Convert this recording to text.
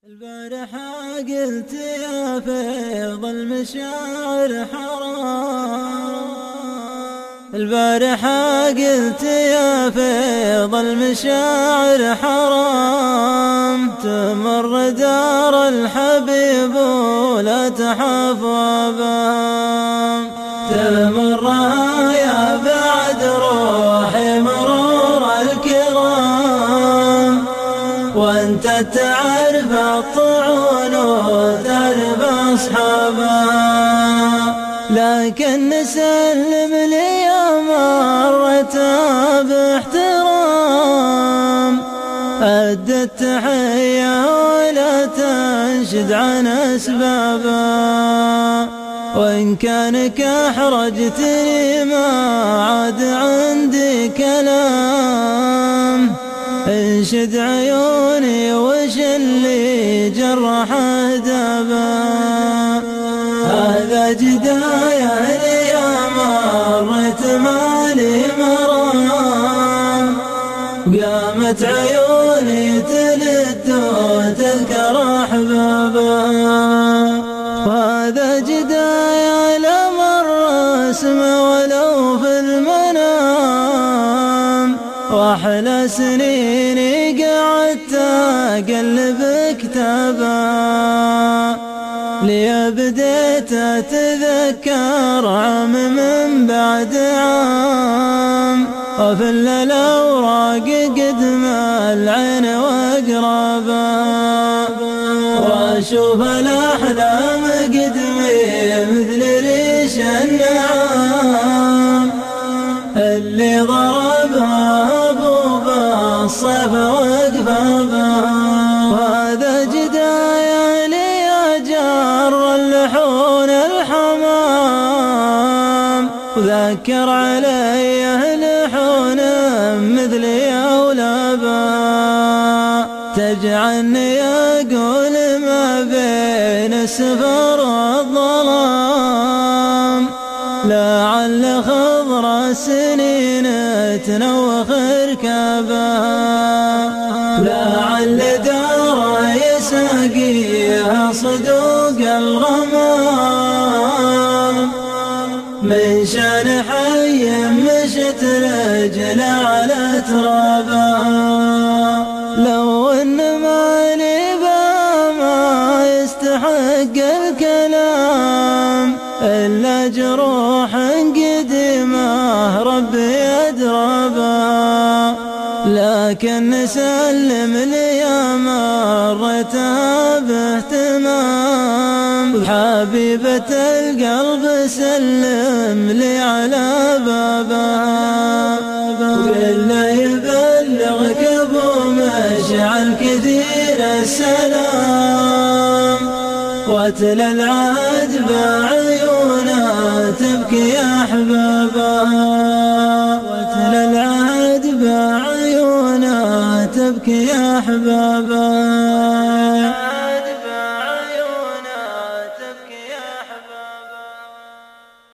البارحة قلت يا فيض المشاعر حرام. البارحة قلت يا فيض المشاعر حرام. تمر دار الحبيب ولا تحف وبام. تمر يا بعد روحي مرور الكرام. وانت تعرف الطعون وتعرف اصحابها، لكن نسلم لي مرتها باحترام. أدى التحية ولا تنشد عن أسبابها، وإن كانك أحرجتني ما عاد عندي كلام. انشد عيوني وش اللي جرح دابا. هذا جدايا لي مرت مالي مرام. قامت عيوني تلد وتذكر أحبابا. وهذا جدايا لمر اسمه ولو في المنام. واحلى سنيني قعدت اقلب كتابا، لي بديت اتذكر عام من بعد عام. وفي الاوراق قدم العين واقربا، واشوف الاحلام قدمي مثل ريش النعام اللي ضربها الصيف واقفابا. وهذا جدايا لي جار اللحون الحمام. وذكر علي لحون مثلي أولابا، تجعلني أقول ما بين السفر والظلام. لعل خضر السنين تنوخ ركابا، لعل دار يساقيها صدوق الغمام. من شان حي مشت رجل على ترابا، لو ان مالي ما يستحق الكلام إلا جروح قديمة ربي يدربها. لكن نسلم لي مرتها باهتمام. حبيبة القلب سلم لي على بابها، وقل له يبلغك ابو مشعل كثير السلام. واتل العهد بعيونها تبكي يا احبابها. واتل العهد بعيونها تبكي يا احبابها.